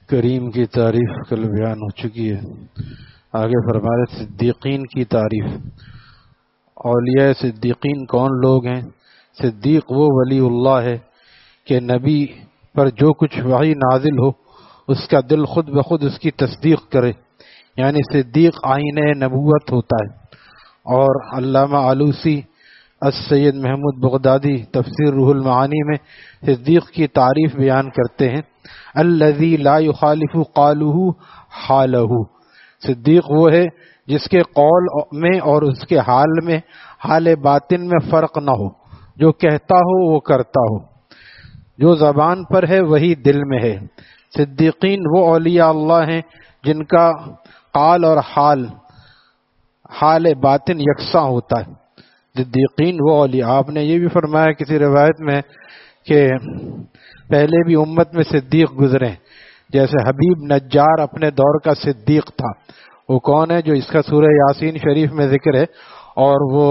کریم کی تعریف کل بیان ہو چکی ہے. آگے فرمائے صدیقین کی تعریف. اولیاء صدیقین کون لوگ ہیں؟ صدیق وہ ولی اللہ ہے کہ نبی پر جو کچھ وحی نازل ہو اس کا دل خود بخود اس کی تصدیق کرے، یعنی صدیق آئین نبوت ہوتا ہے. اور علامہ آلوسی السید محمود بغدادی تفسیر روح المعانی میں صدیق کی تعریف بیان کرتے ہیں، الذی لا یخالف قولہ حالہ. صدیق وہ ہے جس کے قول میں اور اس کے حال میں، حال باطن میں فرق نہ ہو، جو کہتا ہو وہ کرتا ہو، جو زبان پر ہے وہی دل میں ہے. صدیقین وہ اولیاء اللہ ہیں جن کا قال اور حال باطن یکساں ہوتا ہے. صدیقین وہ اولیاء. آپ نے یہ بھی فرمایا کسی روایت میں کہ پہلے بھی امت میں صدیق گزرے، جیسے حبیب نجار اپنے دور کا صدیق تھا. وہ کون ہے؟ جو اس کا سورہ یاسین شریف میں ذکر ہے. اور وہ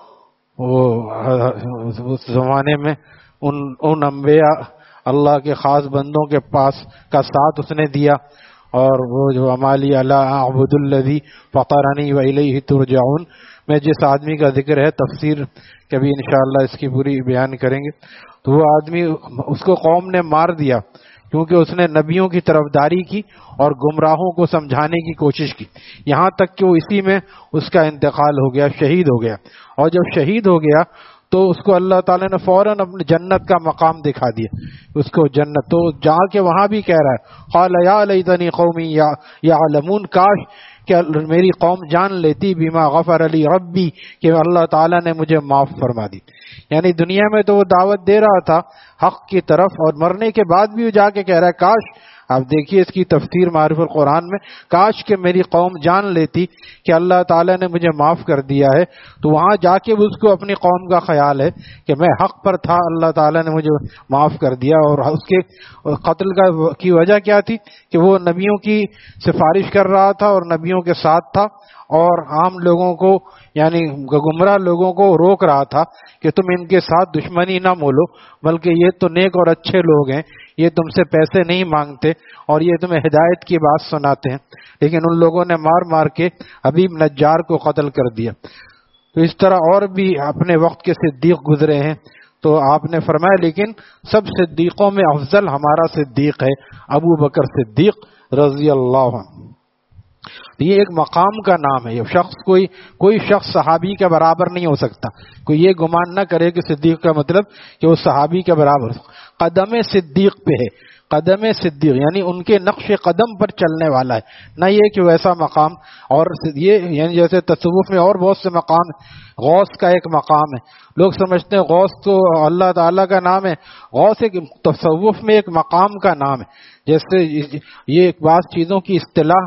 اس زمانے میں ان انبیاء اللہ کے خاص بندوں کے پاس کا ساتھ اس نے دیا. اور وہ جو امالی الا اعبد الذی فطرنی والیہ ترجعون میں جس آدمی کا ذکر ہے، تفسیر کبھی انشاءاللہ اس کی پوری بیان کریں گے. تو وہ آدمی، اس کو قوم نے مار دیا کیونکہ اس نے نبیوں کی طرفداری کی اور گمراہوں کو سمجھانے کی کوشش کی، یہاں تک کہ وہ اسی میں اس کا انتقال ہو گیا، شہید ہو گیا. اور جب شہید ہو گیا تو اس کو اللہ تعالیٰ نے فوراً اپنے جنت کا مقام دکھا دیا، اس کو جنت. تو جا کے وہاں بھی کہہ رہا ہے قال یا لیتنی قومی یعلمون، کاش کہ میری قوم جان لیتی بما غفر علی ربی، کہ اللہ تعالیٰ نے مجھے معاف فرما دی. یعنی دنیا میں تو وہ دعوت دے رہا تھا حق کی طرف، اور مرنے کے بعد بھی وہ جا کے کہہ رہا ہے کاش، آپ دیکھیے اس کی تفسیر معارف القرآن میں، کاش کہ میری قوم جان لیتی کہ اللہ تعالیٰ نے مجھے معاف کر دیا ہے. تو وہاں جا کے اس کو اپنی قوم کا خیال ہے کہ میں حق پر تھا، اللہ تعالیٰ نے مجھے معاف کر دیا. اور اس کے قتل کی وجہ کیا تھی کہ وہ نبیوں کی سفارش کر رہا تھا اور نبیوں کے ساتھ تھا، اور عام لوگوں کو یعنی گمراہ لوگوں کو روک رہا تھا کہ تم ان کے ساتھ دشمنی نہ مولو، بلکہ یہ تو نیک اور اچھے لوگ ہیں، یہ تم سے پیسے نہیں مانگتے اور یہ تمہیں ہدایت کی بات سناتے ہیں. لیکن ان لوگوں نے مار مار کے حبیب نجار کو قتل کر دیا. تو اس طرح اور بھی اپنے وقت کے صدیق گزرے ہیں. تو آپ نے فرمایا لیکن سب صدیقوں میں افضل ہمارا صدیق ہے، ابو بکر صدیق رضی اللہ عنہ. یہ ایک مقام کا نام ہے. یہ شخص کوئی شخص صحابی کے برابر نہیں ہو سکتا. کوئی یہ گمان نہ کرے کہ صدیق کا مطلب کہ وہ صحابی کے برابر. قدم صدیق پہ ہے، قدم صدیق یعنی ان کے نقش قدم پر چلنے والا ہے، نہ یہ کہ ویسا مقام. اور یہ یعنی جیسے تصوف میں اور بہت سے مقام، غوث کا ایک مقام ہے. لوگ سمجھتے ہیں غوث تو اللہ تعالیٰ کا نام ہے، غوث ایک تصوف میں ایک مقام کا نام ہے. جیسے یہ بعض چیزوں کی اصطلاح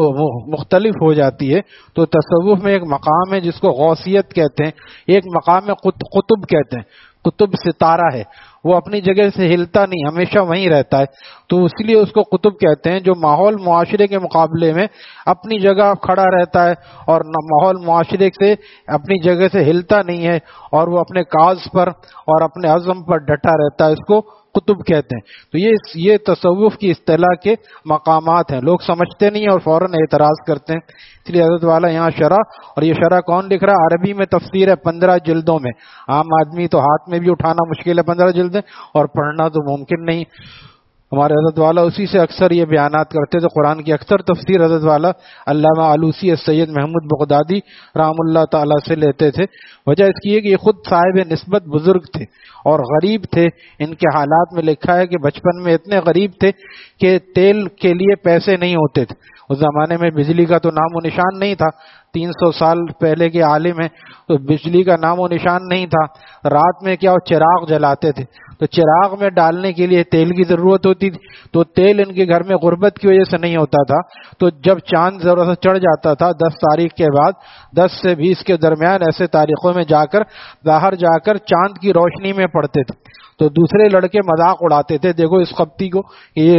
مختلف ہو جاتی ہے. تو تصوف میں ایک مقام ہے جس کو غوثیت کہتے ہیں، ایک مقام میں قطب کہتے ہیں. قطب ستارہ ہے، وہ اپنی جگہ سے ہلتا نہیں، ہمیشہ وہیں رہتا ہے. تو اس لیے اس کو قطب کہتے ہیں، جو ماحول معاشرے کے مقابلے میں اپنی جگہ کھڑا رہتا ہے اور ماحول معاشرے سے اپنی جگہ سے ہلتا نہیں ہے، اور وہ اپنے کاز پر اور اپنے عزم پر ڈٹا رہتا ہے. اس کو قطب کہتے ہیں. تو یہ تصوف کی اصطلاح کے مقامات ہیں. لوگ سمجھتے نہیں اور فوراً اعتراض کرتے ہیں. اس لیے حضرت والا یہاں شرح، اور یہ شرح کون لکھ رہا ہے؟ عربی میں تفسیر ہے 15 جلدوں میں. عام آدمی تو ہاتھ میں بھی اٹھانا مشکل ہے 15 جلدیں، اور پڑھنا تو ممکن نہیں. ہمارے حضرت والا اسی سے اکثر یہ بیانات کرتے تھے. قرآن کی اکثر تفسیر حضرت والا علامہ آلوسی السید محمود بغدادی رحم اللہ تعالیٰ سے لیتے تھے. وجہ اس کی ہے کہ یہ خود صاحب نسبت بزرگ تھے اور غریب تھے. ان کے حالات میں لکھا ہے کہ بچپن میں اتنے غریب تھے کہ تیل کے لیے پیسے نہیں ہوتے تھے. اس زمانے میں بجلی کا تو نام و نشان نہیں تھا. 300 سال پہلے کے عالم ہیں تو بجلی کا نام و نشان نہیں تھا. رات میں کیا وہ چراغ جلاتے تھے، تو چراغ میں ڈالنے کے لیے تیل کی ضرورت ہوتی تھی. تو تیل ان کے گھر میں غربت کی وجہ سے نہیں ہوتا تھا. تو جب چاند ذرا سا چڑھ جاتا تھا 10 تاریخ کے بعد، 10 سے 20 کے درمیان ایسے تاریخوں میں جا کر باہر جا کر چاند کی روشنی میں پڑھتے تھے. تو دوسرے لڑکے مذاق اڑاتے تھے، دیکھو اس قبطی کو،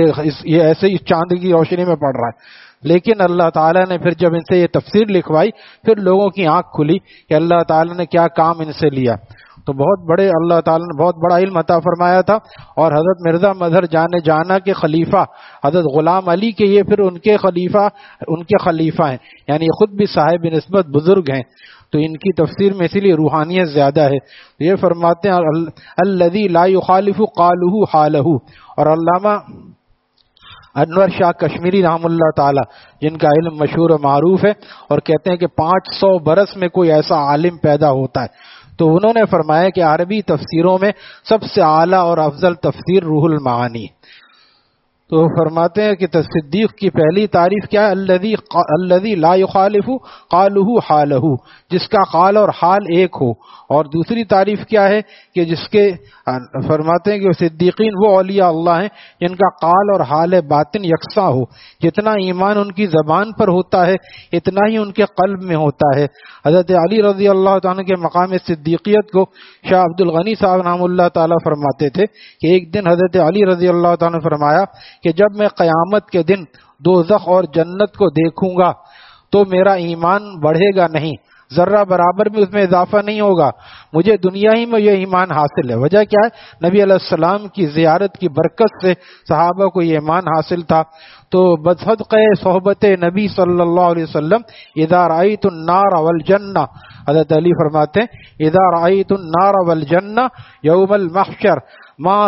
یہ ایسے ہی چاند کی روشنی میں پڑھ رہا ہے. لیکن اللہ تعالیٰ نے پھر جب ان سے یہ تفسیر لکھوائی، پھر لوگوں کی آنکھ کھلی کہ اللہ تعالیٰ نے کیا کام ان سے لیا. تو بہت بڑے اللہ تعالیٰ نے بہت بڑا علم عطا فرمایا تھا. اور حضرت مرزا مظہر جانا کے خلیفہ حضرت غلام علی کے یہ پھر ان کے خلیفہ ہیں، یعنی خود بھی صاحب نسبت بزرگ ہیں. تو ان کی تفسیر میں اسی لیے روحانیت زیادہ ہے. یہ فرماتے ہیں الذی لا یخالف قالہ حالہ. اور علامہ انور شاہ کشمیری رحم اللہ تعالی جن کا علم مشہور و معروف ہے، اور کہتے ہیں کہ 500 برس میں کوئی ایسا عالم پیدا ہوتا ہے. تو انہوں نے فرمایا کہ عربی تفسیروں میں سب سے اعلیٰ اور افضل تفسیر روح المعانی. تو فرماتے ہیں کہ صدیق کی پہلی تعریف کیا ہے؟ الذی لا یخالف قالہ حالہ، جس کا قال اور حال ایک ہو. اور دوسری تعریف کیا ہے کہ جس کے فرماتے ہیں کہ صدیقین وہ اولیاء اللہ ہیں جن کا قال اور حال باطن یکساں ہو. جتنا ایمان ان کی زبان پر ہوتا ہے اتنا ہی ان کے قلب میں ہوتا ہے. حضرت علی رضی اللہ تعالیٰ کے مقام صدیقیت کو شاہ عبد الغنی صاحب رحمہ اللہ تعالیٰ فرماتے تھے کہ ایک دن حضرت علی رضی اللہ تعالیٰ نے فرمایا کہ جب میں قیامت کے دن دوزخ اور جنت کو دیکھوں گا تو میرا ایمان بڑھے گا نہیں، ذرہ برابر بھی اس میں اضافہ نہیں ہوگا. مجھے دنیا ہی میں یہ ایمان حاصل ہے. وجہ کیا ہے؟ نبی علیہ السلام کی زیارت کی برکت سے صحابہ کو یہ ایمان حاصل تھا. تو بصدقہ صحبت نبی صلی اللہ علیہ وسلم اذا رأیت النار والجنہ، حضرت علی فرماتے ہیں اذا رأیت النار والجنہ یوم المحشر ما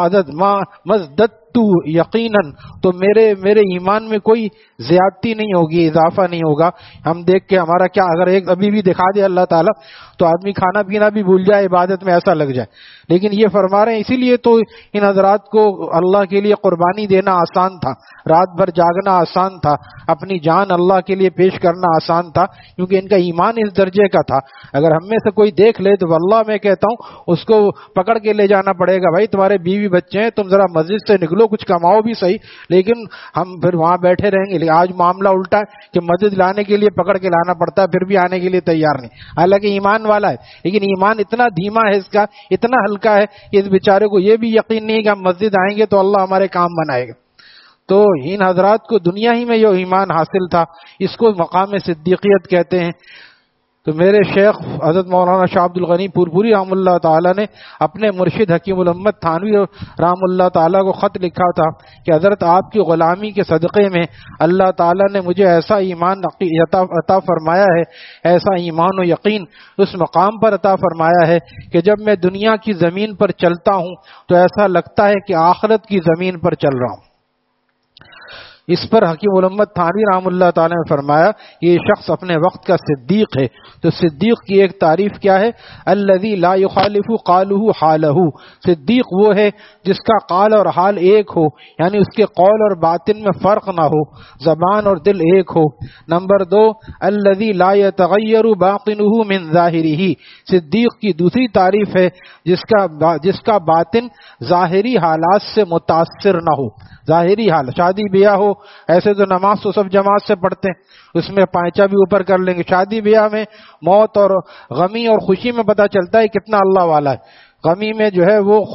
مزددت یقیناً، تو میرے ایمان میں کوئی زیادتی نہیں ہوگی، اضافہ نہیں ہوگا. ہم دیکھ کے ہمارا کیا، اگر ایک ابھی بھی دکھا دے اللہ تعالیٰ تو آدمی کھانا پینا بھی بھول جائے، عبادت میں ایسا لگ جائے. لیکن یہ فرما رہے ہیں اسی لیے تو ان حضرات کو اللہ کے لیے قربانی دینا آسان تھا، رات بھر جاگنا آسان تھا، اپنی جان اللہ کے لیے پیش کرنا آسان تھا، کیونکہ ان کا ایمان اس درجے کا تھا. اگر ہم میں سے کوئی دیکھ لے تو واللہ میں کہتا ہوں اس کو پکڑ کے لے جانا پڑے گا، بھائی تمہارے بیوی بچے ہیں، تم ذرا مسجد سے نکلو، کچھ کماؤ بھی صحیح. لیکن ہم پھر وہاں بیٹھے رہیں گے. آج معاملہ الٹا ہے کہ مسجد لانے کے لیے پکڑ کے لانا پڑتا ہے، پھر بھی آنے کے لیے تیار نہیں، حالانکہ ایمان والا ہے. لیکن ایمان اتنا دھیما ہے، اس کا اتنا ہلکا ہے کہ اس بیچارے کو یہ بھی یقین نہیں ہے کہ ہم مسجد آئیں گے تو اللہ ہمارے کام بنائے گا. تو ان حضرات کو دنیا ہی میں یہ ایمان حاصل تھا، اس کو مقام صدیقیت کہتے ہیں. تو میرے شیخ حضرت مولانا شاہ عبد الغنی پورپوری رحم اللہ تعالیٰ نے اپنے مرشد حکیم الامت تھانوی رحم اللہ تعالیٰ کو خط لکھا تھا کہ حضرت آپ کی غلامی کے صدقے میں اللہ تعالیٰ نے مجھے ایسا ایمان عطا فرمایا ہے، ایسا ایمان و یقین اس مقام پر عطا فرمایا ہے کہ جب میں دنیا کی زمین پر چلتا ہوں تو ایسا لگتا ہے کہ آخرت کی زمین پر چل رہا ہوں. اس پر حکیم الامت تھانوی رحم اللہ تعالی نے فرمایا کہ یہ شخص اپنے وقت کا صدیق ہے. تو صدیق کی ایک تعریف کیا ہے؟ الذی لا یخالف قالہ حالہ، صدیق وہ ہے جس کا قال اور حال ایک ہو، یعنی اس کے قول اور باطن میں فرق نہ ہو، زبان اور دل ایک ہو. نمبر 2 الذی لا یتغیر باطنہ من ظاہرہ، صدیق کی دوسری تعریف ہے جس کا باطن ظاہری حالات سے متاثر نہ ہو. ظاہری حال، شادی بیاہ ہو، ایسے تو نماز تو سب جماعت سے پڑھتے ہیں، اس میں پائچہ بھی اوپر کر لیں گے. شادی بیاہ میں موت اور غمی اور خوشی میں پتہ چلتا ہے کتنا اللہ والا ہے. غمی میں جو ہے وہ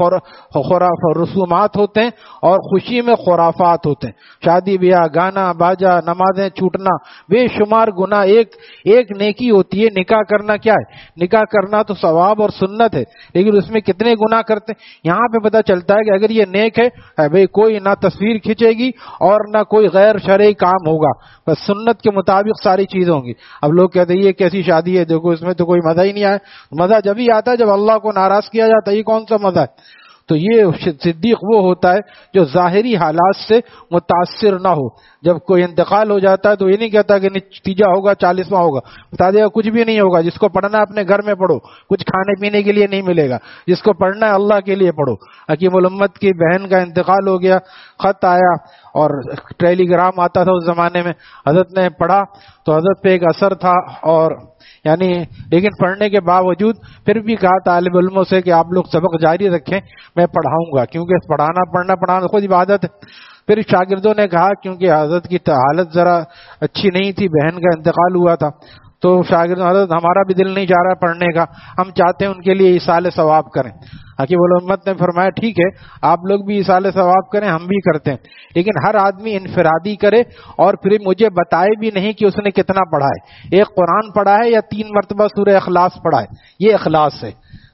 رسومات ہوتے ہیں اور خوشی میں خرافات ہوتے ہیں. شادی بیاہ، گانا باجا، نمازیں چھوٹنا، بے شمار گناہ. ایک نیکی ہوتی ہے نکاح کرنا. کیا ہے نکاح کرنا؟ تو ثواب اور سنت ہے، لیکن اس میں کتنے گناہ کرتے ہیں. یہاں پہ پتہ چلتا ہے کہ اگر یہ نیک ہے بھئی کوئی نہ تصویر کھینچے گی اور نہ کوئی غیر شرعی کام ہوگا، بس سنت کے مطابق ساری چیزیں ہوں گی. اب لوگ کہتے ہیں یہ کیسی شادی ہے، دیکھو اس میں تو کوئی مزہ ہی نہیں آیا. مزہ جب ہی آتا ہے جب اللہ کو ناراض کیا جاتا ہے، یہ کون سا مزہ ہے؟ تو یہ صدیق وہ ہوتا ہے جو ظاہری حالات سے متاثر نہ ہو. جب کوئی انتقال ہو جاتا ہے تو یہ نہیں کہتا کہ نتیجہ ہوگا 40واں ہوگا، بتا دے گا کچھ بھی نہیں ہوگا. جس کو پڑھنا ہے اپنے گھر میں پڑھو، کچھ کھانے پینے کے لیے نہیں ملے گا. جس کو پڑھنا ہے اللہ کے لیے پڑھو. حکیم الامت کی بہن کا انتقال ہو گیا، خط آیا اور ٹیلی گرام آتا تھا اس زمانے میں. حضرت نے پڑھا تو حضرت پہ ایک اثر تھا، اور لیکن پڑھنے کے باوجود پھر بھی کہا طالب علموں سے کہ آپ لوگ سبق جاری رکھیں، میں پڑھاؤں گا، کیونکہ پڑھانا خود عبادت ہے. پھر شاگردوں نے کہا، کیونکہ حضرت کی حالت ذرا اچھی نہیں تھی، بہن کا انتقال ہوا تھا، تو شاگردوں حضرت ہمارا بھی دل نہیں چاہ رہا پڑھنے کا، ہم چاہتے ہیں ان کے لیے ایصال ثواب کریں. حکیم الامت نے فرمایا ٹھیک ہے آپ لوگ بھی ایصال ثواب کریں، ہم بھی کرتے ہیں، لیکن ہر آدمی انفرادی کرے اور پھر مجھے بتائے بھی نہیں کہ اس نے کتنا پڑھا ہے. ایک قرآن پڑھا ہے یا 3 مرتبہ سورہ اخلاص پڑھا ہے، یہ اخلاص ہے.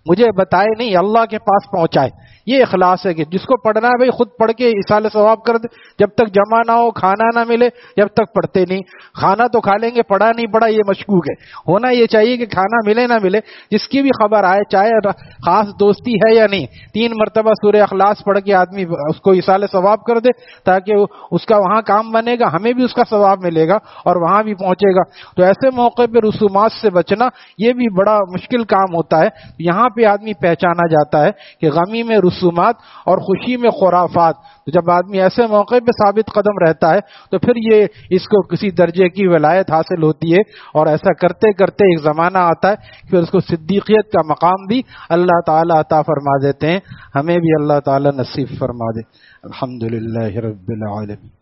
مجھے بتائے نہیں، اللہ کے پاس پہنچائے. یہ اخلاص ہے کہ جس کو پڑھنا ہے بھائی خود پڑھ کے ایصال ثواب کر دے. جب تک جمع نہ ہو، کھانا نہ ملے، جب تک پڑھتے نہیں. کھانا تو کھا لیں گے، پڑھا نہیں پڑھا یہ مشکوک ہے. ہونا یہ چاہیے کہ کھانا ملے نہ ملے، جس کی بھی خبر آئے، چاہے خاص دوستی ہے یا نہیں، 3 مرتبہ سورہ اخلاص پڑھ کے آدمی اس کو ایصال ثواب کر دے، تاکہ اس کا وہاں کام بنے گا، ہمیں بھی اس کا ثواب ملے گا اور وہاں بھی پہنچے گا. تو ایسے موقع پہ رسومات سے بچنا یہ بھی بڑا مشکل کام ہوتا ہے. یہاں پہ آدمی پہچانا جاتا ہے کہ غمی میں رسومات اور خوشی میں خرافات. تو جب آدمی ایسے موقع پہ ثابت قدم رہتا ہے تو پھر یہ اس کو کسی درجے کی ولایت حاصل ہوتی ہے، اور ایسا کرتے کرتے ایک زمانہ آتا ہے پھر اس کو صدیقیت کا مقام بھی اللہ تعالیٰ عطا فرما دیتے ہیں. ہمیں بھی اللہ تعالیٰ نصیب فرما دے. الحمدللہ رب العالمین.